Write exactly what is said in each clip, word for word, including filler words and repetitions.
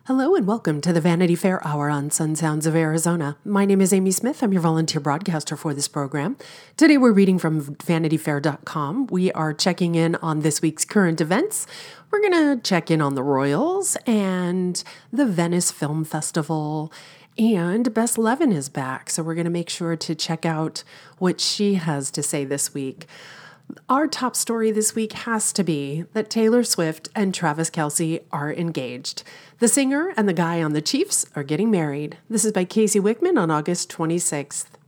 Hello and welcome to the Vanity Fair Hour on Sun Sounds of Arizona. My name is Amy Smith. I'm your volunteer broadcaster for this program. Today we're reading from vanity fair dot com. We are checking in on this week's current events. We're going to check in on the Royals and the Venice Film Festival, and Bess Levin is back. So we're going to make sure to check out what she has to say this week. Our top story this week has to be that Taylor Swift and Travis Kelce are engaged. The singer and the guy on the Chiefs are getting married. This is by Casey Wickman on August twenty-sixth.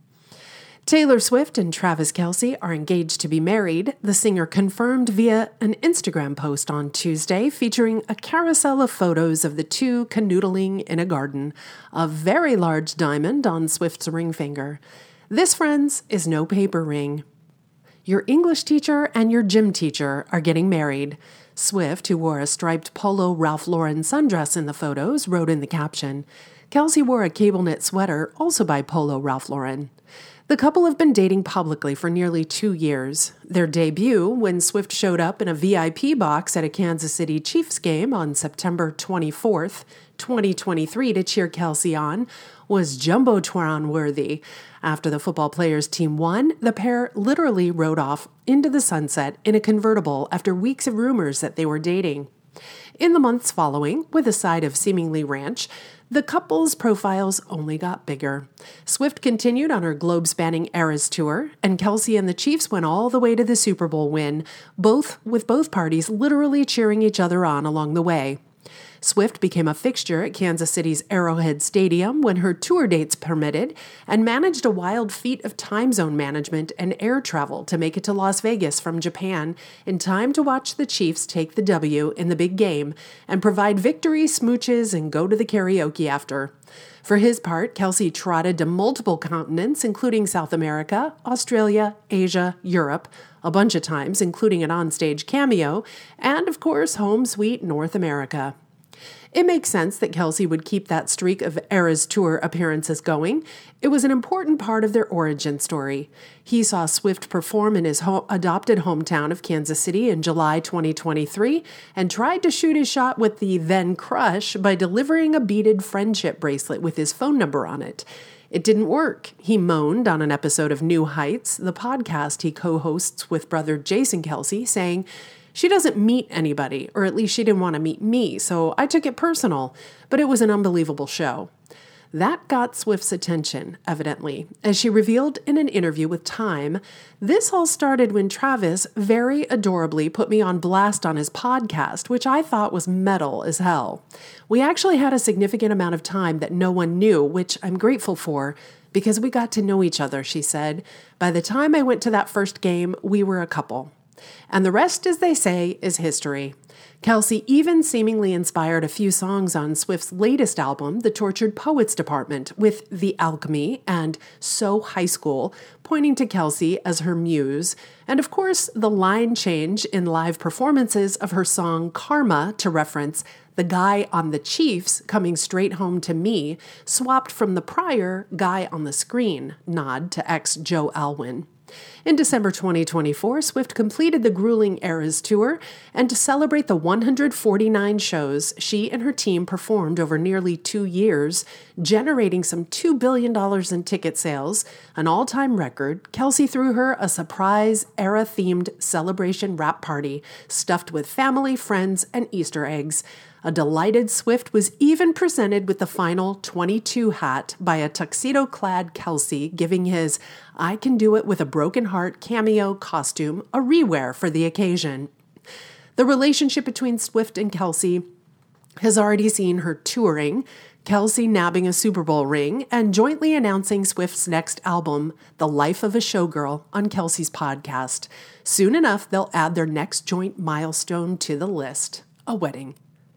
Taylor Swift and Travis Kelce are engaged to be married, the singer confirmed via an Instagram post on Tuesday featuring a carousel of photos of the two canoodling in a garden, a very large diamond on Swift's ring finger. This, friends, is no paper ring. Your English teacher and your gym teacher are getting married. Swift, who wore a striped polo Ralph Lauren sundress in the photos, wrote in the caption. Kelce wore a cable knit sweater, also by Polo Ralph Lauren. The couple have been dating publicly for nearly two years. Their debut, when Swift showed up in a V I P box at a Kansas City Chiefs game on September twenty-fourth, twenty twenty-three to cheer Kelce on, was Jumbotron-worthy. After the football players' team won, the pair literally rode off into the sunset in a convertible after weeks of rumors that they were dating. In the months following, with a side of seemingly ranch, the couple's profiles only got bigger. Swift continued on her globe-spanning Eras tour, and Kelce and the Chiefs went all the way to the Super Bowl win, both with both parties literally cheering each other on along the way. Swift became a fixture at Kansas City's Arrowhead Stadium when her tour dates permitted and managed a wild feat of time zone management and air travel to make it to Las Vegas from Japan in time to watch the Chiefs take the W in the big game and provide victory smooches and go to the karaoke after. For his part, Kelce trotted to multiple continents, including South America, Australia, Asia, Europe, a bunch of times, including an onstage cameo, and, of course, home sweet North America. It makes sense that Kelce would keep that streak of Eras Tour appearances going. It was an important part of their origin story. He saw Swift perform in his ho- adopted hometown of Kansas City in July twenty twenty-three and tried to shoot his shot with the then crush by delivering a beaded friendship bracelet with his phone number on it. It didn't work, he moaned on an episode of New Heights, the podcast he co-hosts with brother Jason Kelce, saying, "She doesn't meet anybody, or at least she didn't want to meet me, so I took it personal, but it was an unbelievable show." That got Swift's attention, evidently, as she revealed in an interview with Time. This all started when Travis very adorably put me on blast on his podcast, which I thought was metal as hell. We actually had a significant amount of time that no one knew, which I'm grateful for, because we got to know each other, she said. By the time I went to that first game, we were a couple. And the rest, as they say, is history. Kelce even seemingly inspired a few songs on Swift's latest album, The Tortured Poets Department, with The Alchemy and So High School, pointing to Kelce as her muse, and of course the line change in live performances of her song Karma to reference the guy on the Chiefs coming straight home to me, swapped from the prior guy on the screen, nod to ex-Joe Alwyn. In December twenty twenty-four, Swift completed the grueling Eras tour, and to celebrate the one hundred forty-nine shows she and her team performed over nearly two years, generating some two billion dollars in ticket sales, an all-time record, Kelce threw her a surprise Era-themed celebration wrap party stuffed with family, friends, and Easter eggs. A delighted Swift was even presented with the final twenty-two hat by a tuxedo-clad Kelce, giving his I Can Do It With a Broken Heart cameo costume a rewear for the occasion. The relationship between Swift and Kelce has already seen her touring, Kelce nabbing a Super Bowl ring, and jointly announcing Swift's next album, The Life of a Showgirl, on Kelce's podcast. Soon enough, they'll add their next joint milestone to the list, a wedding.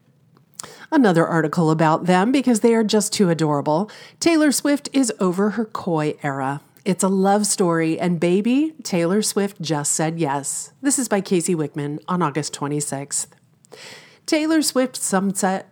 Another article about them because they are just too adorable. Taylor Swift is over her coy era. It's a love story, and baby, Taylor Swift just said yes. This is by Casey Wickman on August twenty-sixth. Taylor Swift's sunset,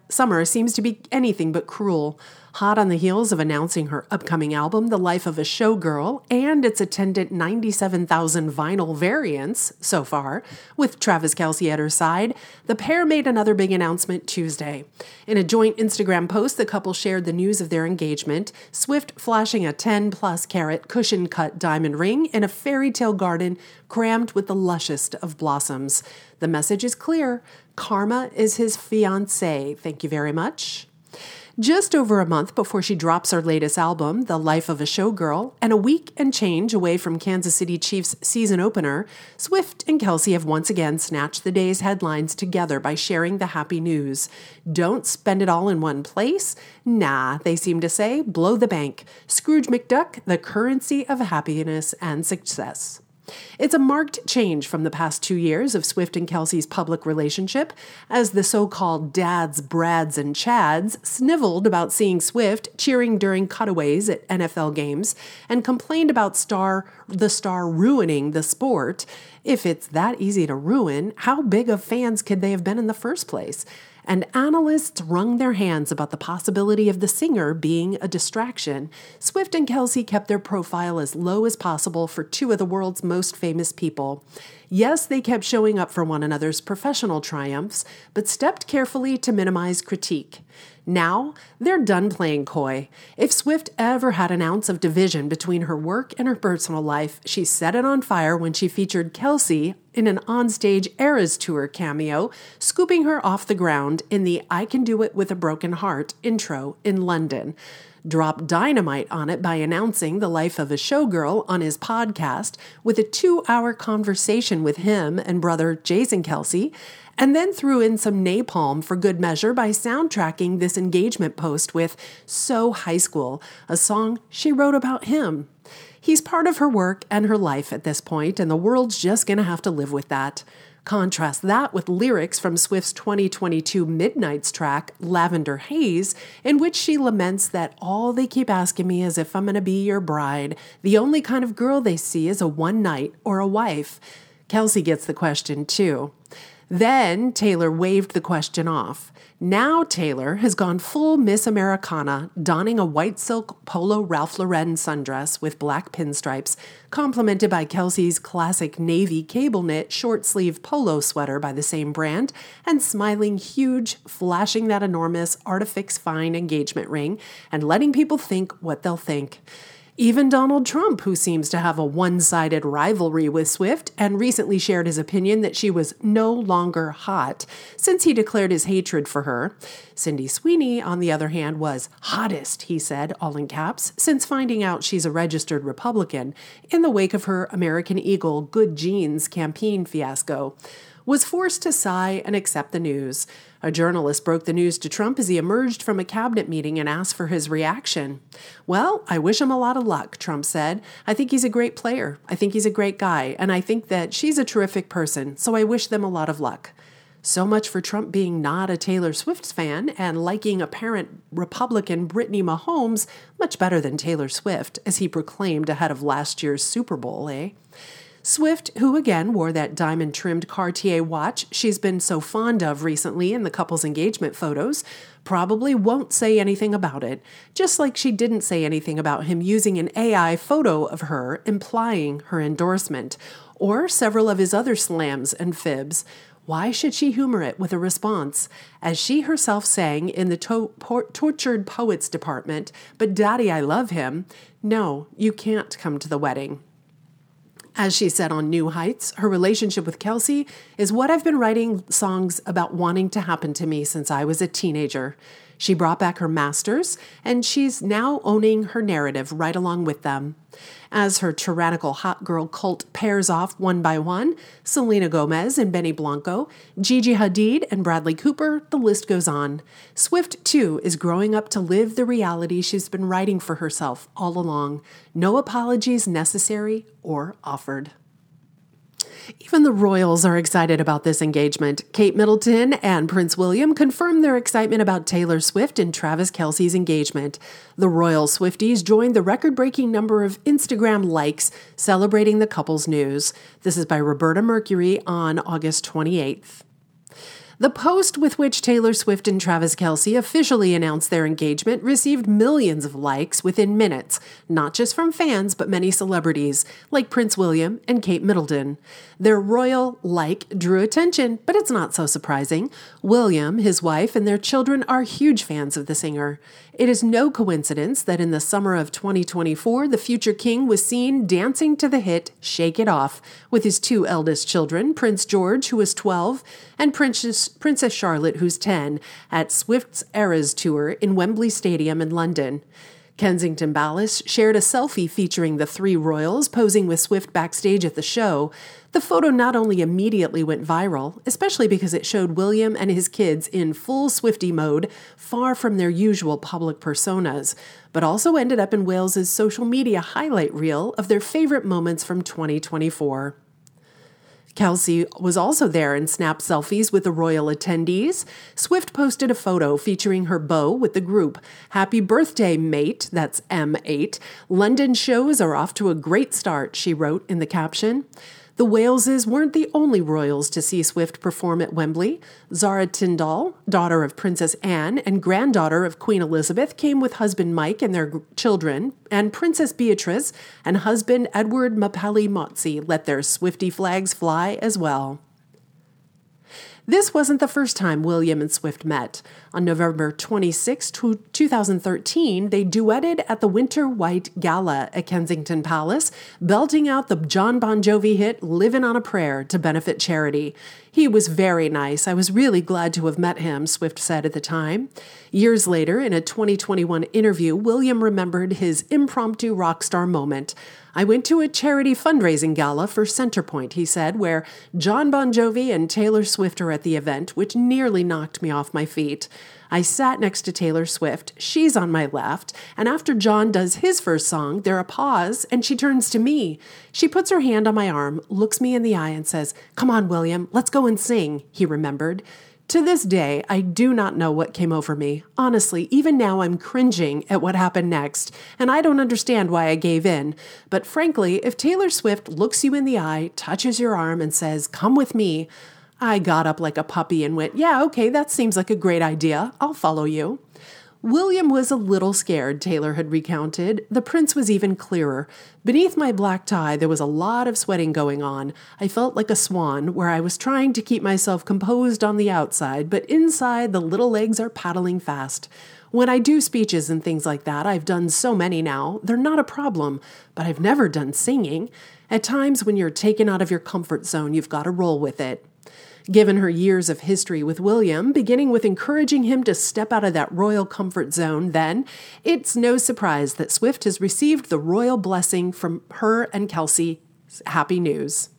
Summer seems to be anything but cruel. Hot on the heels of announcing her upcoming album, The Life of a Showgirl, and its attendant ninety-seven thousand vinyl variants so far, with Travis Kelce at her side, the pair made another big announcement Tuesday. In a joint Instagram post, the couple shared the news of their engagement, Swift flashing a ten-plus carat cushion-cut diamond ring in a fairy tale garden crammed with the lushest of blossoms. The message is clear. Karma is his fiancée. Thank you very much. Just over a month before she drops her latest album, The Life of a Showgirl, and a week and change away from Kansas City Chiefs' season opener, Swift and Kelce have once again snatched the day's headlines together by sharing the happy news. Don't spend it all in one place? Nah, they seem to say, blow the bank. Scrooge McDuck, the currency of happiness and success. It's a marked change from the past two years of Swift and Kelce's public relationship, as the so-called dads, Brads, and Chads sniveled about seeing Swift cheering during cutaways at N F L games and complained about star the star ruining the sport. If it's that easy to ruin, how big of fans could they have been in the first place? And analysts wrung their hands about the possibility of the singer being a distraction. Swift and Kelce kept their profile as low as possible for two of the world's most famous people. Yes, they kept showing up for one another's professional triumphs, but stepped carefully to minimize critique. Now, they're done playing coy. If Swift ever had an ounce of division between her work and her personal life, she set it on fire when she featured Kelce in an onstage Eras Tour cameo, scooping her off the ground in the I Can Do It With a Broken Heart intro in London. Dropped dynamite on it by announcing The Life of a Showgirl on his podcast with a two-hour conversation with him and brother Jason Kelce, and then threw in some napalm for good measure by soundtracking this engagement post with So High School, a song she wrote about him. He's part of her work and her life at this point, and the world's just going to have to live with that. Contrast that with lyrics from Swift's twenty twenty-two Midnights track, Lavender Haze, in which she laments that all they keep asking me is if I'm going to be your bride. The only kind of girl they see is a one night or a wife. Kelce gets the question too. Then Taylor waved the question off. Now Taylor has gone full Miss Americana, donning a white silk polo Ralph Lauren sundress with black pinstripes, complemented by Kelce's classic navy cable knit short sleeve polo sweater by the same brand, and smiling huge, flashing that enormous Artifix Fine engagement ring, and letting people think what they'll think. Even Donald Trump, who seems to have a one-sided rivalry with Swift and recently shared his opinion that she was no longer hot since he declared his hatred for her. Cindy Sweeney, on the other hand, was hottest, he said, all in caps, since finding out she's a registered Republican in the wake of her American Eagle Good Genes campaign fiasco. Was forced to sigh and accept the news. A journalist broke the news to Trump as he emerged from a cabinet meeting and asked for his reaction. Well, I wish him a lot of luck, Trump said. I think he's a great player. I think he's a great guy. And I think that she's a terrific person. So I wish them a lot of luck. So much for Trump being not a Taylor Swift fan and liking apparent Republican Brittany Mahomes much better than Taylor Swift, as he proclaimed ahead of last year's Super Bowl, eh? Swift, who again wore that diamond-trimmed Cartier watch she's been so fond of recently in the couple's engagement photos, probably won't say anything about it, just like she didn't say anything about him using an A I photo of her implying her endorsement, or several of his other slams and fibs. Why should she humor it with a response? As she herself sang in the to- por- Tortured Poets department, "But Daddy, I love him," no, you can't come to the wedding. As she said on New Heights, her relationship with Kelce is what I've been writing songs about wanting to happen to me since I was a teenager. She brought back her masters, and she's now owning her narrative right along with them. As her tyrannical hot girl cult pairs off one by one, Selena Gomez and Benny Blanco, Gigi Hadid and Bradley Cooper, the list goes on. Swift, too, is growing up to live the reality she's been writing for herself all along. No apologies necessary or offered. Even the royals are excited about this engagement. Kate Middleton and Prince William confirmed their excitement about Taylor Swift and Travis Kelce's engagement. The royal Swifties joined the record-breaking number of Instagram likes celebrating the couple's news. This is by Roberta Mercury on August twenty-eighth. The post with which Taylor Swift and Travis Kelce officially announced their engagement received millions of likes within minutes, not just from fans, but many celebrities, like Prince William and Kate Middleton. Their royal like drew attention, but it's not so surprising. William, his wife, and their children are huge fans of the singer. It is no coincidence that in the summer of twenty twenty-four, the future king was seen dancing to the hit Shake It Off with his two eldest children, Prince George, who is twelve, and Princess, Princess Charlotte, who's ten, at Swift's Eras Tour in Wembley Stadium in London. Kensington Palace shared a selfie featuring the three royals posing with Swift backstage at the show. The photo not only immediately went viral, especially because it showed William and his kids in full Swiftie mode, far from their usual public personas, but also ended up in Wales's social media highlight reel of their favorite moments from twenty twenty-four. Kelce was also there and snapped selfies with the royal attendees. Swift posted a photo featuring her beau with the group. Happy birthday, mate, that's M eight. London shows are off to a great start, she wrote in the caption. The Waleses weren't the only royals to see Swift perform at Wembley. Zara Tindall, daughter of Princess Anne and granddaughter of Queen Elizabeth, came with husband Mike and their children, and Princess Beatrice and husband Edward Mapelli Mozzi let their Swiftie flags fly as well. This wasn't the first time William and Swift met. On November twenty-sixth, two thousand thirteen, they duetted at the Winter White Gala at Kensington Palace, belting out the John Bon Jovi hit Livin' on a Prayer to benefit charity. He was very nice. I was really glad to have met him, Swift said at the time. Years later, in a twenty twenty-one interview, William remembered his impromptu rock star moment. I went to a charity fundraising gala for Centerpoint, he said, where John Bon Jovi and Taylor Swift are at the event, which nearly knocked me off my feet. I sat next to Taylor Swift, she's on my left, and after John does his first song, there's a pause, and she turns to me. She puts her hand on my arm, looks me in the eye, and says, "Come on, William, let's go and sing," he remembered. To this day, I do not know what came over me. Honestly, even now I'm cringing at what happened next, and I don't understand why I gave in. But frankly, if Taylor Swift looks you in the eye, touches your arm, and says, "Come with me," I got up like a puppy and went, "Yeah, okay, that seems like a great idea. I'll follow you." William was a little scared, Taylor had recounted. The prince was even clearer. Beneath my black tie, there was a lot of sweating going on. I felt like a swan, where I was trying to keep myself composed on the outside, but inside the little legs are paddling fast. When I do speeches and things like that, I've done so many now, they're not a problem, but I've never done singing. At times when you're taken out of your comfort zone, you've got to roll with it. Given her years of history with William, beginning with encouraging him to step out of that royal comfort zone then, it's no surprise that Swift has received the royal blessing from her and Kelce. Happy news.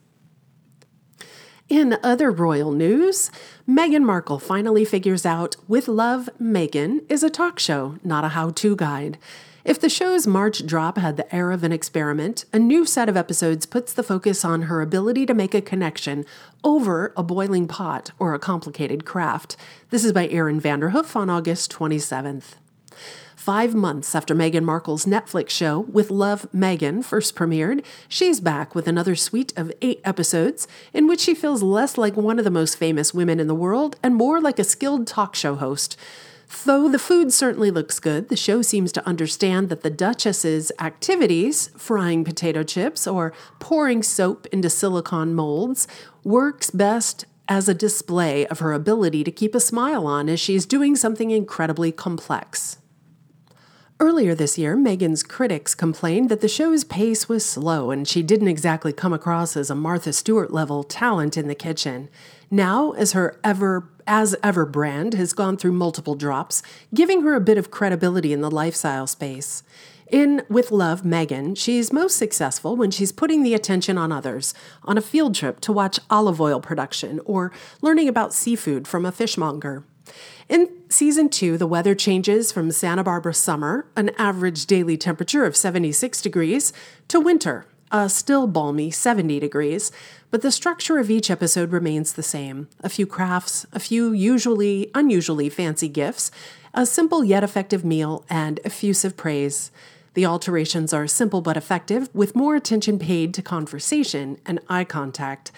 In other royal news, Meghan Markle finally figures out With Love, Meghan is a talk show, not a how-to guide. If the show's March drop had the air of an experiment, a new set of episodes puts the focus on her ability to make a connection over a boiling pot or a complicated craft. This is by Erin Vanderhoof on August twenty-seventh. Five months after Meghan Markle's Netflix show With Love, Meghan first premiered, she's back with another suite of eight episodes in which she feels less like one of the most famous women in the world and more like a skilled talk show host. Though the food certainly looks good, the show seems to understand that the Duchess's activities, frying potato chips or pouring soap into silicone molds, works best as a display of her ability to keep a smile on as she's doing something incredibly complex. Earlier this year, Meghan's critics complained that the show's pace was slow and she didn't exactly come across as a Martha Stewart-level talent in the kitchen. Now, as her ever as ever brand has gone through multiple drops, giving her a bit of credibility in the lifestyle space. In With Love, Meghan, she's most successful when she's putting the attention on others, on a field trip to watch olive oil production or learning about seafood from a fishmonger. In season two, the weather changes from Santa Barbara summer, an average daily temperature of seventy-six degrees, to winter, a still balmy seventy degrees, but the structure of each episode remains the same. A few crafts, a few usually unusually fancy gifts, a simple yet effective meal, and effusive praise. The alterations are simple but effective, with more attention paid to conversation and eye contact.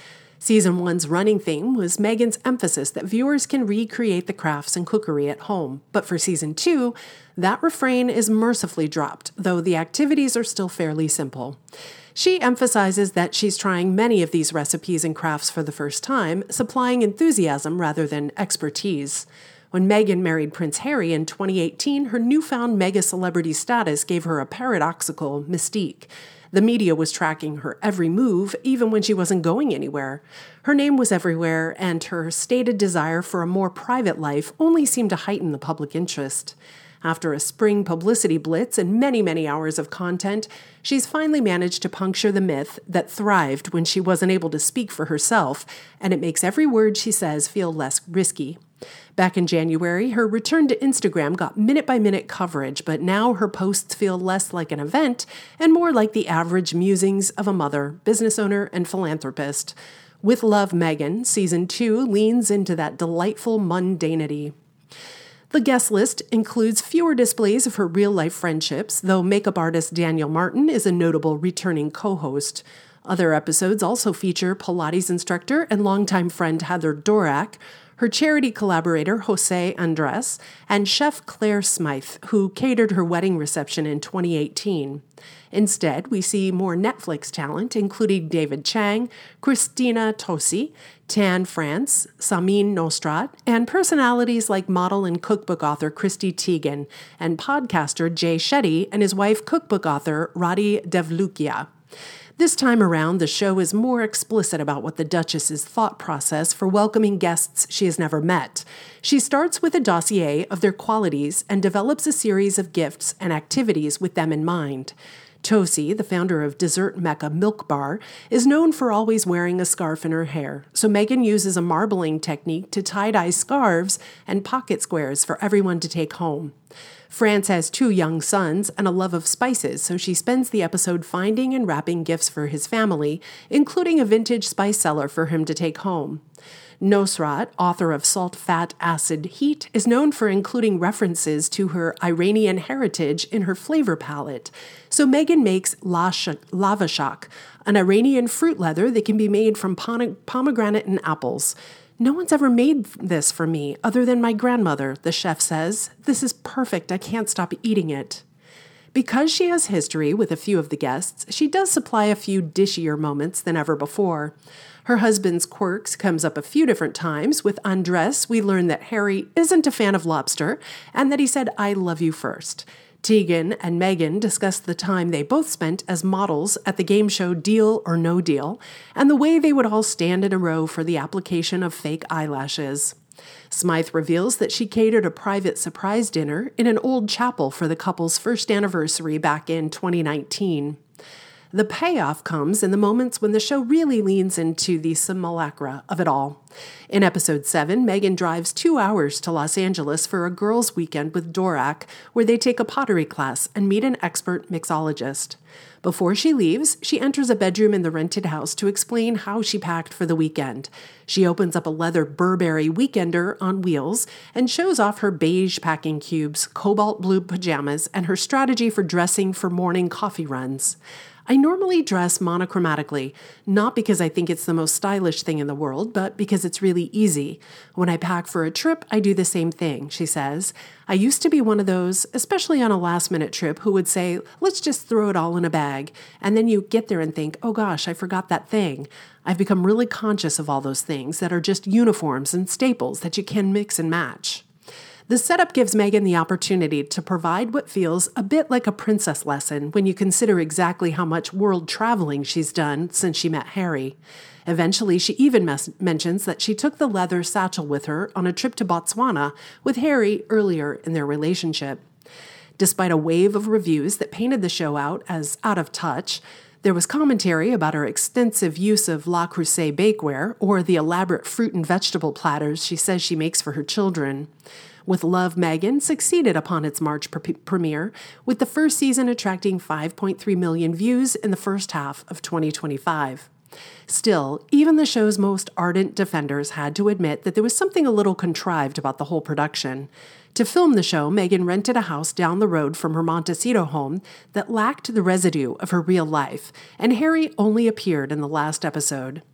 Season one's running theme was Meghan's emphasis that viewers can recreate the crafts and cookery at home. But for season two, that refrain is mercifully dropped, though the activities are still fairly simple. She emphasizes that she's trying many of these recipes and crafts for the first time, supplying enthusiasm rather than expertise. When Meghan married Prince Harry in twenty eighteen, her newfound mega celebrity status gave her a paradoxical mystique. The media was tracking her every move, even when she wasn't going anywhere. Her name was everywhere, and her stated desire for a more private life only seemed to heighten the public interest. After a spring publicity blitz and many, many hours of content, she's finally managed to puncture the myth that thrived when she wasn't able to speak for herself, and it makes every word she says feel less risky. Back in January, her return to Instagram got minute-by-minute coverage, but now her posts feel less like an event and more like the average musings of a mother, business owner, and philanthropist. With Love, Meghan, Season two leans into that delightful mundanity. The guest list includes fewer displays of her real-life friendships, though makeup artist Daniel Martin is a notable returning co-host. Other episodes also feature Pilates instructor and longtime friend Heather Dorak, her charity collaborator Jose Andres, and chef Claire Smythe, who catered her wedding reception in twenty eighteen. Instead, we see more Netflix talent, including David Chang, Christina Tosi, Tan France, Samin Nosrat, and personalities like model and cookbook author Christy Teigen, and podcaster Jay Shetty and his wife cookbook author Radhi Devlukia. This time around, the show is more explicit about what the Duchess's thought process for welcoming guests she has never met. She starts with a dossier of their qualities and develops a series of gifts and activities with them in mind. Tosi, the founder of Dessert Mecca Milk Bar, is known for always wearing a scarf in her hair, so Meghan uses a marbling technique to tie-dye scarves and pocket squares for everyone to take home. France has two young sons and a love of spices, so she spends the episode finding and wrapping gifts for his family, including a vintage spice cellar for him to take home. Nosrat, author of Salt, Fat, Acid, Heat, is known for including references to her Iranian heritage in her flavor palette. So Meghan makes lavashak, an Iranian fruit leather that can be made from pomegranate and apples. No one's ever made this for me other than my grandmother, the chef says. This is perfect. I can't stop eating it. Because she has history with a few of the guests, she does supply a few dishier moments than ever before. Her husband's quirks comes up a few different times. With Andres, we learn that Harry isn't a fan of lobster and that he said, "I love you" first. Tegan and Meghan discuss the time they both spent as models at the game show Deal or No Deal and the way they would all stand in a row for the application of fake eyelashes. Smythe reveals that she catered a private surprise dinner in an old chapel for the couple's first anniversary back in twenty nineteen. The payoff comes in the moments when the show really leans into the simulacra of it all. In episode seven, Meghan drives two hours to Los Angeles for a girls' weekend with Dorak, where they take a pottery class and meet an expert mixologist. Before she leaves, she enters a bedroom in the rented house to explain how she packed for the weekend. She opens up a leather Burberry weekender on wheels and shows off her beige packing cubes, cobalt blue pajamas, and her strategy for dressing for morning coffee runs. I normally dress monochromatically, not because I think it's the most stylish thing in the world, but because it's really easy. When I pack for a trip, I do the same thing, she says. I used to be one of those, especially on a last-minute trip, who would say, let's just throw it all in a bag. And then you get there and think, oh gosh, I forgot that thing. I've become really conscious of all those things that are just uniforms and staples that you can mix and match. The setup gives Meghan the opportunity to provide what feels a bit like a princess lesson when you consider exactly how much world traveling she's done since she met Harry. Eventually, she even mes- mentions that she took the leather satchel with her on a trip to Botswana with Harry earlier in their relationship. Despite a wave of reviews that painted the show out as out of touch, there was commentary about her extensive use of Le Creuset bakeware or the elaborate fruit and vegetable platters she says she makes for her children. With Love, Meghan succeeded upon its March pre- premiere, with the first season attracting five point three million views in the first half of twenty twenty-five. Still, even the show's most ardent defenders had to admit that there was something a little contrived about the whole production. To film the show, Meghan rented a house down the road from her Montecito home that lacked the residue of her real life, and Harry only appeared in the last episode.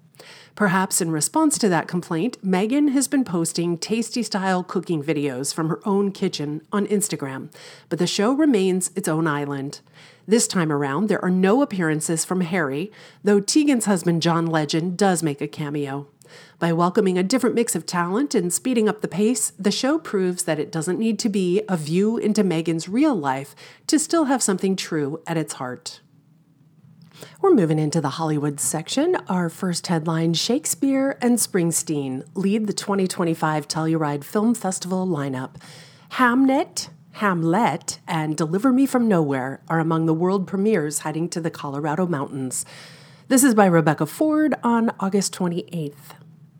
Perhaps in response to that complaint, Megan has been posting tasty-style cooking videos from her own kitchen on Instagram, but the show remains its own island. This time around, there are no appearances from Harry, though Tegan's husband John Legend does make a cameo. By welcoming a different mix of talent and speeding up the pace, the show proves that it doesn't need to be a view into Megan's real life to still have something true at its heart. We're moving into the Hollywood section. Our first headline, Shakespeare and Springsteen lead the twenty twenty-five Telluride Film Festival lineup. Hamnet, Hamlet, and Deliver Me From Nowhere are among the world premieres heading to the Colorado mountains. This is by Rebecca Ford on August twenty-eighth.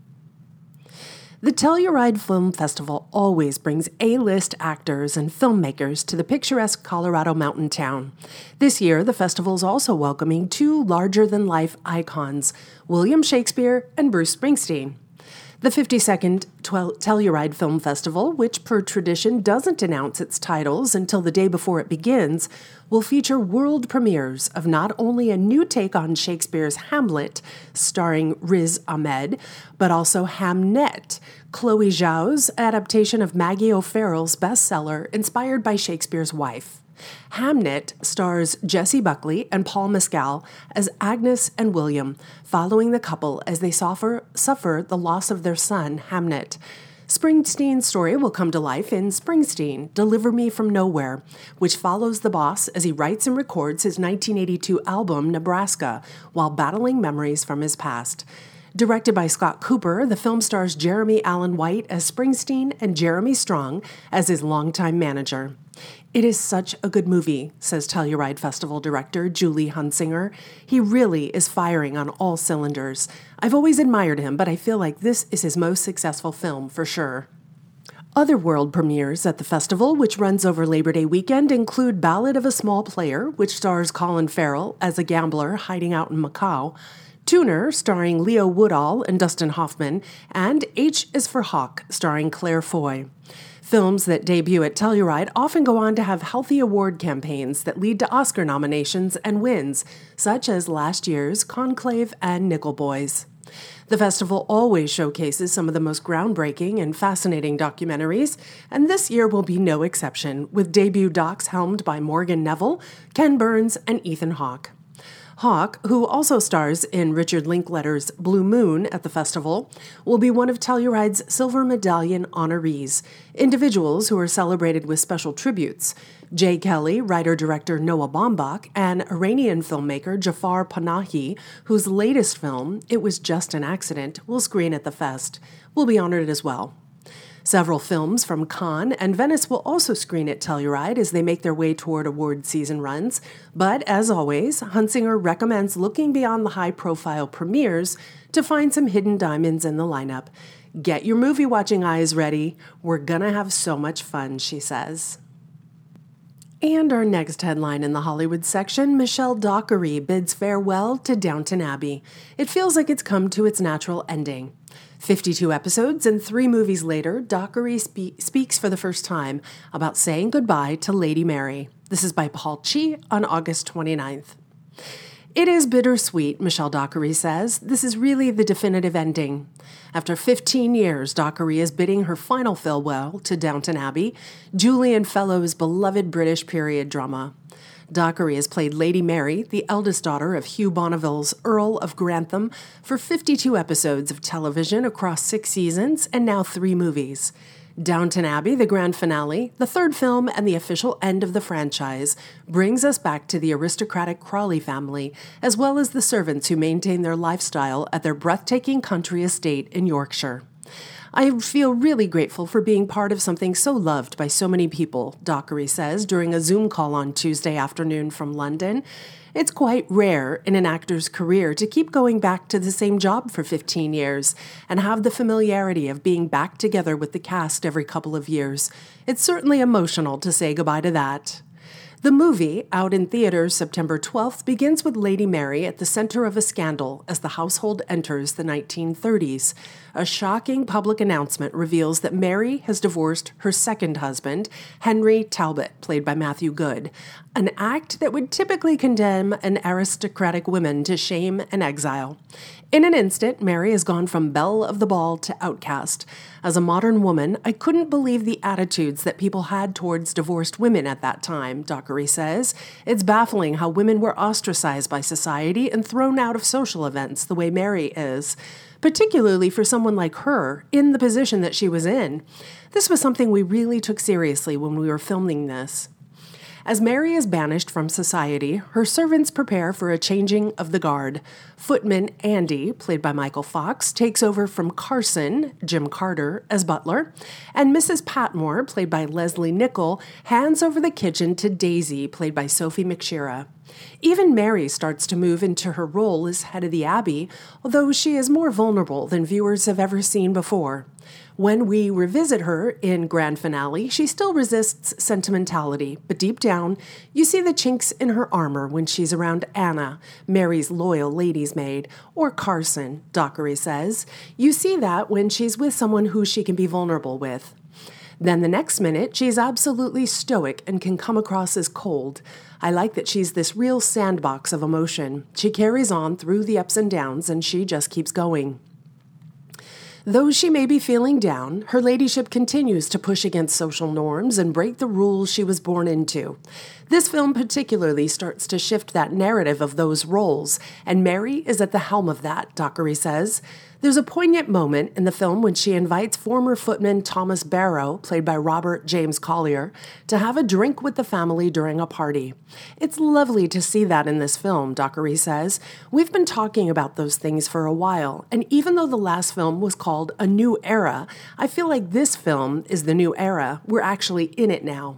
The Telluride Film Festival always brings A-list actors and filmmakers to the picturesque Colorado mountain town. This year, the festival is also welcoming two larger-than-life icons, William Shakespeare and Bruce Springsteen. The fifty-second Telluride Film Festival, which per tradition doesn't announce its titles until the day before it begins, will feature world premieres of not only a new take on Shakespeare's Hamlet, starring Riz Ahmed, but also Hamnet, Chloe Zhao's adaptation of Maggie O'Farrell's bestseller inspired by Shakespeare's wife. Hamnet stars Jessie Buckley and Paul Mescal as Agnes and William, following the couple as they suffer, suffer the loss of their son, Hamnet. Springsteen's story will come to life in Springsteen, Deliver Me From Nowhere, which follows the boss as he writes and records his nineteen eighty-two album, Nebraska, while battling memories from his past. Directed by Scott Cooper, the film stars Jeremy Allen White as Springsteen and Jeremy Strong as his longtime manager. It is such a good movie, says Telluride Festival director Julie Hunsinger. He really is firing on all cylinders. I've always admired him, but I feel like this is his most successful film for sure. Other world premieres at the festival, which runs over Labor Day weekend, include Ballad of a Small Player, which stars Colin Farrell as a gambler hiding out in Macau, Tuner, starring Leo Woodall and Dustin Hoffman, and H is for Hawk, starring Claire Foy. Films that debut at Telluride often go on to have healthy award campaigns that lead to Oscar nominations and wins, such as last year's Conclave and Nickel Boys. The festival always showcases some of the most groundbreaking and fascinating documentaries, and this year will be no exception, with debut docs helmed by Morgan Neville, Ken Burns, and Ethan Hawke. Hawke, who also stars in Richard Linklater's Blue Moon at the festival, will be one of Telluride's Silver Medallion honorees, individuals who are celebrated with special tributes. Jay Kelly, writer-director Noah Baumbach, and Iranian filmmaker Jafar Panahi, whose latest film, It Was Just an Accident, will screen at the fest, will be honored as well. Several films from Cannes and Venice will also screen at Telluride as they make their way toward award season runs. But as always, Hunsinger recommends looking beyond the high-profile premieres to find some hidden diamonds in the lineup. Get your movie-watching eyes ready. We're gonna have so much fun, she says. And our next headline in the Hollywood section, Michelle Dockery bids farewell to Downton Abbey. It feels like it's come to its natural ending. fifty-two episodes and three movies later, Dockery spe- speaks for the first time about saying goodbye to Lady Mary. This is by Paul Chi on August twenty-ninth. It is bittersweet, Michelle Dockery says. This is really the definitive ending. After fifteen years, Dockery is bidding her final farewell to Downton Abbey, Julian Fellowes' beloved British period drama. Dockery has played Lady Mary, the eldest daughter of Hugh Bonneville's Earl of Grantham, for fifty-two episodes of television across six seasons and now three movies. Downton Abbey, the grand finale, the third film, and the official end of the franchise, brings us back to the aristocratic Crawley family, as well as the servants who maintain their lifestyle at their breathtaking country estate in Yorkshire. I feel really grateful for being part of something so loved by so many people, Dockery says during a Zoom call on Tuesday afternoon from London. It's quite rare in an actor's career to keep going back to the same job for fifteen years and have the familiarity of being back together with the cast every couple of years. It's certainly emotional to say goodbye to that. The movie, out in theaters September twelfth, begins with Lady Mary at the center of a scandal as the household enters the nineteen thirties. A shocking public announcement reveals that Mary has divorced her second husband, Henry Talbot, played by Matthew Goode, an act that would typically condemn an aristocratic woman to shame and exile. In an instant, Mary has gone from belle of the ball to outcast. As a modern woman, I couldn't believe the attitudes that people had towards divorced women at that time, Dockery says. It's baffling how women were ostracized by society and thrown out of social events the way Mary is, particularly for someone like her, in the position that she was in. This was something we really took seriously when we were filming this. As Mary is banished from society, her servants prepare for a changing of the guard. Footman Andy, played by Michael Fox, takes over from Carson, Jim Carter, as butler, and Missus Patmore, played by Leslie Nichol, hands over the kitchen to Daisy, played by Sophie McShera. Even Mary starts to move into her role as head of the Abbey, although she is more vulnerable than viewers have ever seen before. When we revisit her in grand finale, she still resists sentimentality, but deep down, you see the chinks in her armor when she's around Anna, Mary's loyal lady's maid, or Carson, Dockery says. You see that when she's with someone who she can be vulnerable with. Then the next minute, she's absolutely stoic and can come across as cold. I like that she's this real sandbox of emotion. She carries on through the ups and downs, and she just keeps going. Though she may be feeling down, her ladyship continues to push against social norms and break the rules she was born into. This film particularly starts to shift that narrative of those roles, and Mary is at the helm of that, Dockery says. There's a poignant moment in the film when she invites former footman Thomas Barrow, played by Robert James Collier, to have a drink with the family during a party. It's lovely to see that in this film, Dockery says. We've been talking about those things for a while, and even though the last film was called A New Era, I feel like this film is the new era. We're actually in it now.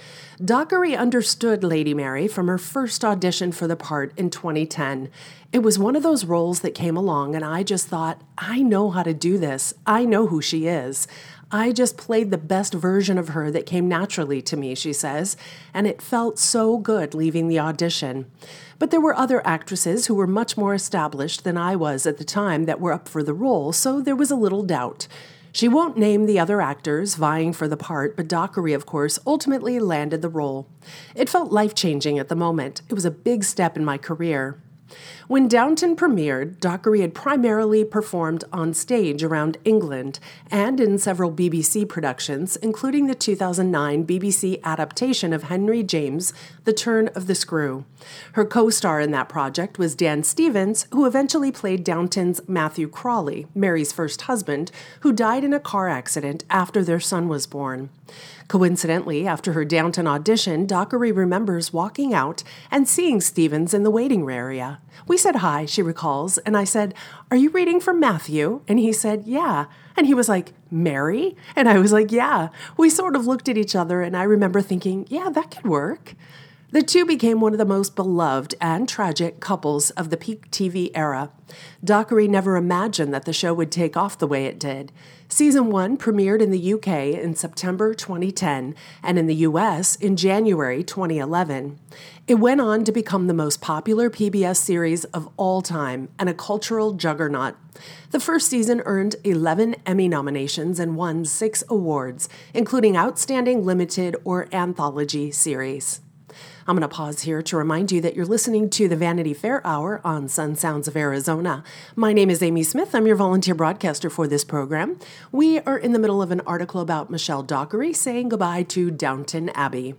Dockery understood Lady Mary from her first audition for the part in twenty ten. It was one of those roles that came along, and I just thought, I know how to do this. I know who she is. I just played the best version of her that came naturally to me, she says, and it felt so good leaving the audition. But there were other actresses who were much more established than I was at the time that were up for the role, so there was a little doubt. She won't name the other actors vying for the part, but Dockery, of course, ultimately landed the role. It felt life-changing at the moment. It was a big step in my career. When Downton premiered, Dockery had primarily performed on stage around England and in several B B C productions, including the two thousand nine B B C adaptation of Henry James' The Turn of the Screw. Her co-star in that project was Dan Stevens, who eventually played Downton's Matthew Crawley, Mary's first husband, who died in a car accident after their son was born. Coincidentally, after her Downton audition, Dockery remembers walking out and seeing Stevens in the waiting area. We said hi, she recalls, and I said, "Are you reading for Matthew?" And he said, "Yeah." And he was like, "Mary?" And I was like, "Yeah." We sort of looked at each other, and I remember thinking, yeah, that could work. The two became one of the most beloved and tragic couples of the peak T V era. Dockery never imagined that the show would take off the way it did. Season one premiered in the U K in September twenty ten and in the U S in January twenty eleven. It went on to become the most popular P B S series of all time and a cultural juggernaut. The first season earned eleven Emmy nominations and won six awards, including Outstanding Limited or Anthology Series. I'm going to pause here to remind you that you're listening to the Vanity Fair Hour on Sun Sounds of Arizona. My name is Amy Smith. I'm your volunteer broadcaster for this program. We are in the middle of an article about Michelle Dockery saying goodbye to Downton Abbey.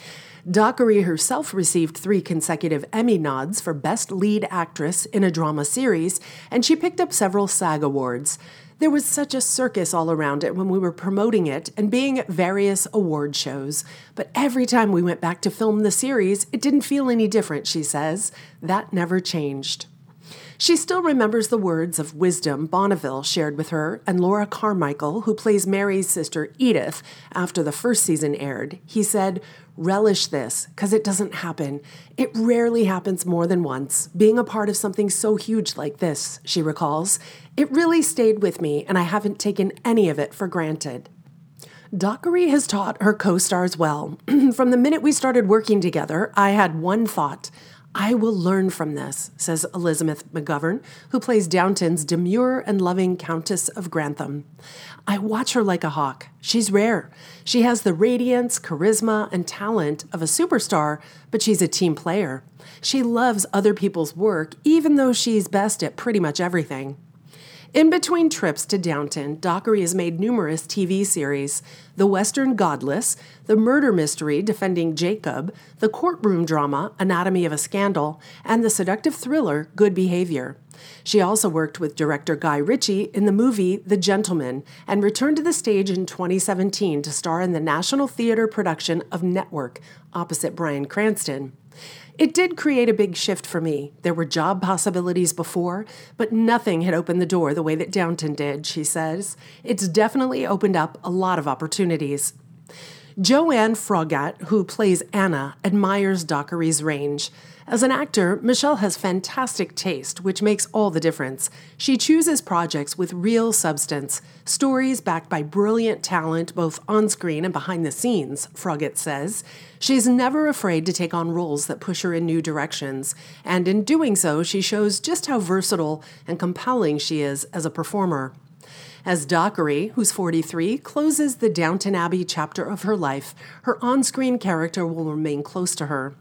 Dockery herself received three consecutive Emmy nods for Best Lead Actress in a Drama Series, and she picked up several SAG Awards. There was such a circus all around it when we were promoting it and being at various award shows. But every time we went back to film the series, it didn't feel any different, she says. That never changed. She still remembers the words of wisdom Bonneville shared with her and Laura Carmichael, who plays Mary's sister Edith, after the first season aired. He said, "Relish this, because it doesn't happen. It rarely happens more than once. Being a part of something so huge like this," she recalls, "it really stayed with me, and I haven't taken any of it for granted." Dockery has taught her co-stars well. From the minute we started working together, I had one thought. I will learn from this, says Elizabeth McGovern, who plays Downton's demure and loving Countess of Grantham. I watch her like a hawk. She's rare. She has the radiance, charisma, and talent of a superstar, but she's a team player. She loves other people's work, even though she's best at pretty much everything. In between trips to Downton, Dockery has made numerous T V series: The Western Godless, the murder mystery Defending Jacob, the courtroom drama Anatomy of a Scandal, and the seductive thriller Good Behavior. She also worked with director Guy Ritchie in the movie The Gentleman and returned to the stage in twenty seventeen to star in the National Theatre production of Network opposite Bryan Cranston. It did create a big shift for me. There were job possibilities before, but nothing had opened the door the way that Downton did, she says. It's definitely opened up a lot of opportunities. Joanne Froggatt, who plays Anna, admires Dockery's range. As an actor, Michelle has fantastic taste, which makes all the difference. She chooses projects with real substance, stories backed by brilliant talent both on screen and behind the scenes, Froggatt says. She's never afraid to take on roles that push her in new directions, and in doing so, she shows just how versatile and compelling she is as a performer. As Dockery, who's forty-three, closes the Downton Abbey chapter of her life, her on-screen character will remain close to her.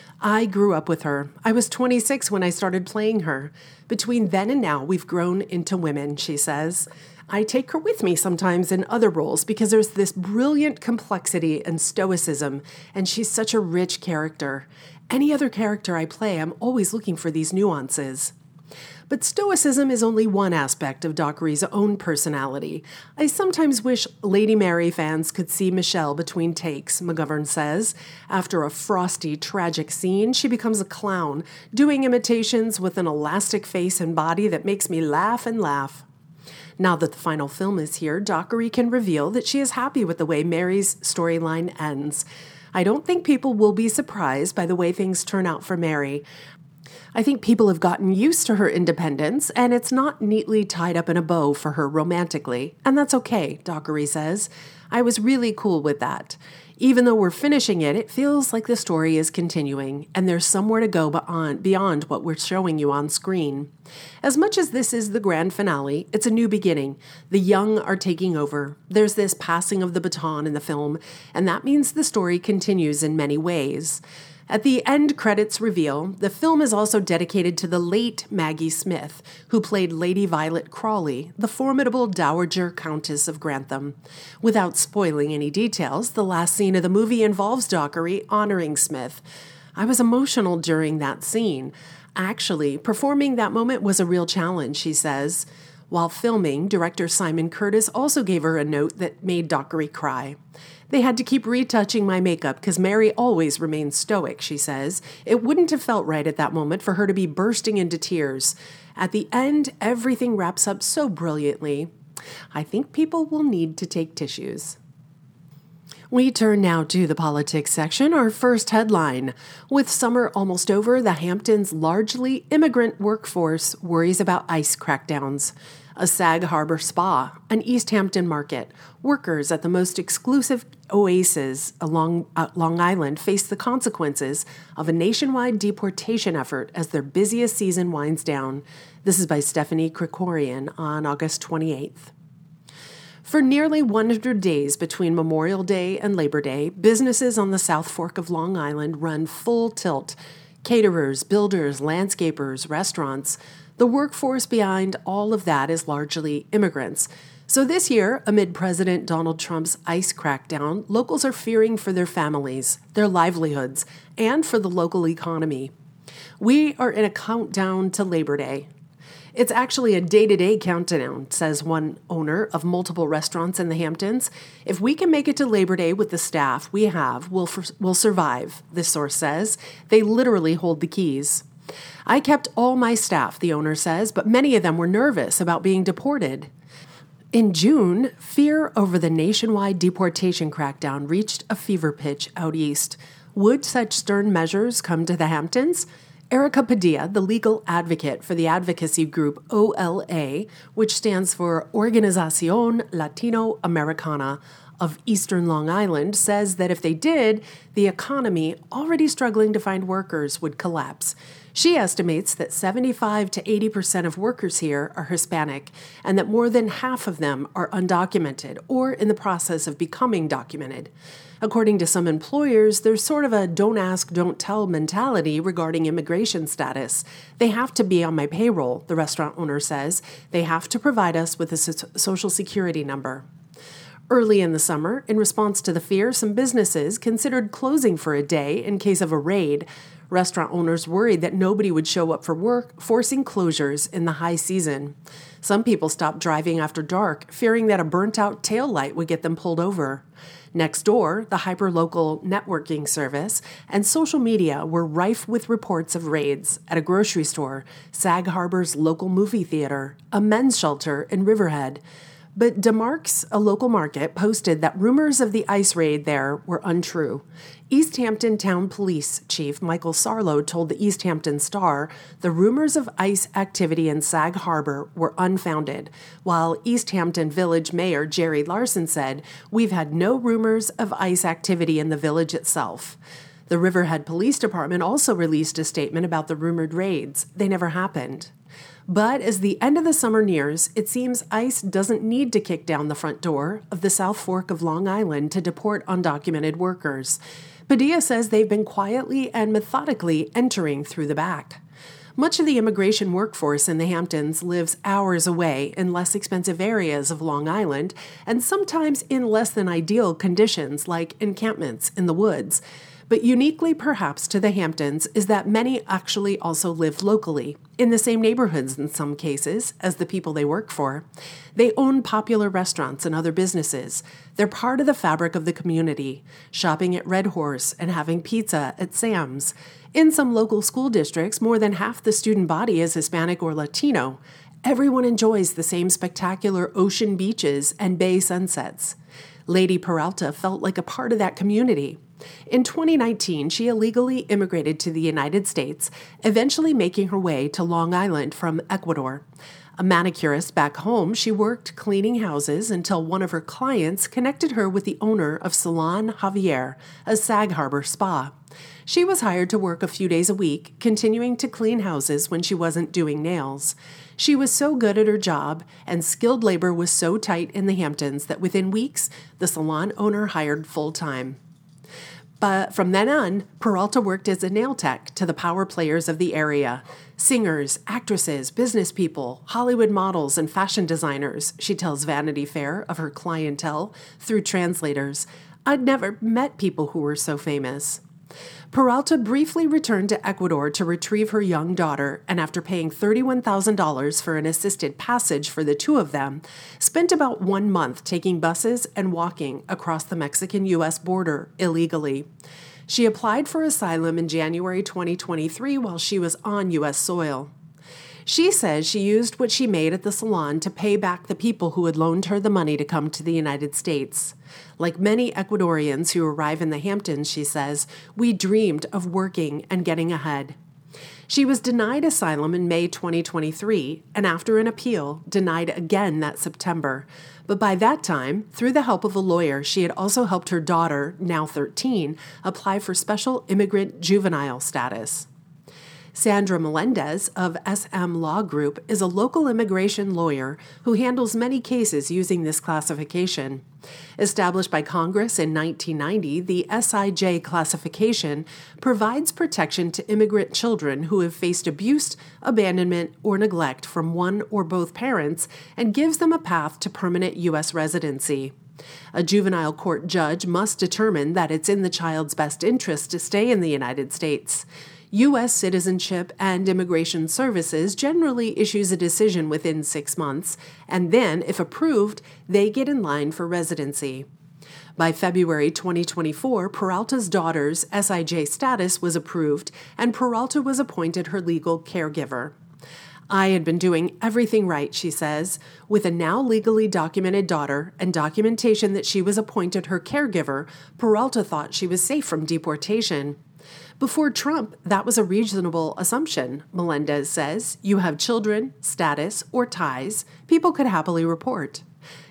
I grew up with her. I was twenty-six when I started playing her. Between then and now, we've grown into women, she says. I take her with me sometimes in other roles because there's this brilliant complexity and stoicism, and she's such a rich character. Any other character I play, I'm always looking for these nuances. But stoicism is only one aspect of Dockery's own personality. I sometimes wish Lady Mary fans could see Michelle between takes, McGovern says. After a frosty, tragic scene, she becomes a clown, doing imitations with an elastic face and body that makes me laugh and laugh. Now that the final film is here, Dockery can reveal that she is happy with the way Mary's storyline ends. I don't think people will be surprised by the way things turn out for Mary. I think people have gotten used to her independence, and it's not neatly tied up in a bow for her romantically. And that's okay, Dockery says. I was really cool with that. Even though we're finishing it, it feels like the story is continuing, and there's somewhere to go beyond, beyond what we're showing you on screen. As much as this is the grand finale, it's a new beginning. The young are taking over. There's this passing of the baton in the film, and that means the story continues in many ways. At the end credits reveal, the film is also dedicated to the late Maggie Smith, who played Lady Violet Crawley, the formidable Dowager Countess of Grantham. Without spoiling any details, the last scene of the movie involves Dockery honoring Smith. I was emotional during that scene. Actually, performing that moment was a real challenge, she says. While filming, director Simon Curtis also gave her a note that made Dockery cry. They had to keep retouching my makeup because Mary always remains stoic, she says. It wouldn't have felt right at that moment for her to be bursting into tears. At the end, everything wraps up so brilliantly. I think people will need to take tissues. We turn now to the politics section, our first headline. With summer almost over, the Hamptons' largely immigrant workforce worries about ICE crackdowns. A Sag Harbor spa, an East Hampton market. Workers at the most exclusive oasis along uh, Long Island face the consequences of a nationwide deportation effort as their busiest season winds down. This is by Stephanie Krikorian on August twenty-eighth. For nearly one hundred days between Memorial Day and Labor Day, businesses on the South Fork of Long Island run full tilt. Caterers, builders, landscapers, restaurants. The workforce behind all of that is largely immigrants. So this year, amid President Donald Trump's ICE crackdown, locals are fearing for their families, their livelihoods, and for the local economy. We are in a countdown to Labor Day. It's actually a day-to-day countdown, says one owner of multiple restaurants in the Hamptons. If we can make it to Labor Day with the staff we have, we'll, we'll survive, this source says. They literally hold the keys. I kept all my staff, the owner says, but many of them were nervous about being deported. In June, fear over the nationwide deportation crackdown reached a fever pitch out east. Would such stern measures come to the Hamptons? Erica Padilla, the legal advocate for the advocacy group O L A, which stands for Organización Latino Americana, of Eastern Long Island says that if they did, the economy, already struggling to find workers, would collapse. She estimates that seventy-five to eighty percent of workers here are Hispanic, and that more than half of them are undocumented or in the process of becoming documented. According to some employers, there's sort of a don't ask, don't tell mentality regarding immigration status. They have to be on my payroll, the restaurant owner says. They have to provide us with a so- social security number. Early in the summer, in response to the fear, some businesses considered closing for a day in case of a raid. Restaurant owners worried that nobody would show up for work, forcing closures in the high season. Some people stopped driving after dark, fearing that a burnt-out taillight would get them pulled over. Next door, the hyperlocal networking service and social media were rife with reports of raids at a grocery store, Sag Harbor's local movie theater, a men's shelter in Riverhead. But DeMarc's, a local market, posted that rumors of the ICE raid there were untrue. East Hampton Town Police Chief Michael Sarlo told the East Hampton Star the rumors of ICE activity in Sag Harbor were unfounded, while East Hampton Village Mayor Jerry Larson said, "We've had no rumors of ICE activity in the village itself." The Riverhead Police Department also released a statement about the rumored raids. They never happened. But as the end of the summer nears, it seems ICE doesn't need to kick down the front door of the South Fork of Long Island to deport undocumented workers. Padilla says they've been quietly and methodically entering through the back. Much of the immigration workforce in the Hamptons lives hours away in less expensive areas of Long Island, and sometimes in less than ideal conditions like encampments in the woods. But uniquely perhaps to the Hamptons is that many actually also live locally, in the same neighborhoods in some cases as the people they work for. They own popular restaurants and other businesses. They're part of the fabric of the community, shopping at Red Horse and having pizza at Sam's. In some local school districts, more than half the student body is Hispanic or Latino. Everyone enjoys the same spectacular ocean beaches and bay sunsets. Lady Peralta felt like a part of that community. In twenty nineteen, she illegally immigrated to the United States, eventually making her way to Long Island from Ecuador. A manicurist back home, she worked cleaning houses until one of her clients connected her with the owner of Salon Javier, a Sag Harbor spa. She was hired to work a few days a week, continuing to clean houses when she wasn't doing nails. She was so good at her job, and skilled labor was so tight in the Hamptons that within weeks, the salon owner hired full-time. But from then on, Peralta worked as a nail tech to the power players of the area. Singers, actresses, business people, Hollywood models, and fashion designers, she tells Vanity Fair of her clientele through translators. I'd never met people who were so famous. Peralta briefly returned to Ecuador to retrieve her young daughter, and after paying thirty-one thousand dollars for an assisted passage for the two of them, spent about one month taking buses and walking across the Mexican-U S border illegally. She applied for asylum in January twenty twenty-three while she was on U S soil. She says she used what she made at the salon to pay back the people who had loaned her the money to come to the United States. Like many Ecuadorians who arrive in the Hamptons, she says, we dreamed of working and getting ahead. She was denied asylum in May twenty twenty-three, and after an appeal, denied again that September. But by that time, through the help of a lawyer, she had also helped her daughter, now thirteen, apply for special immigrant juvenile status. Sandra Melendez of S M Law Group is a local immigration lawyer who handles many cases using this classification. Established by Congress in nineteen ninety, the S I J classification provides protection to immigrant children who have faced abuse, abandonment, or neglect from one or both parents and gives them a path to permanent U S residency. A juvenile court judge must determine that it's in the child's best interest to stay in the United States. U S Citizenship and Immigration Services generally issues a decision within six months, and then, if approved, they get in line for residency. By February twenty twenty-four, Peralta's daughter's S I J status was approved, and Peralta was appointed her legal caregiver. I had been doing everything right, she says. With a now legally documented daughter and documentation that she was appointed her caregiver, Peralta thought she was safe from deportation. Before Trump, that was a reasonable assumption, Melendez says. You have children, status, or ties, people could happily report.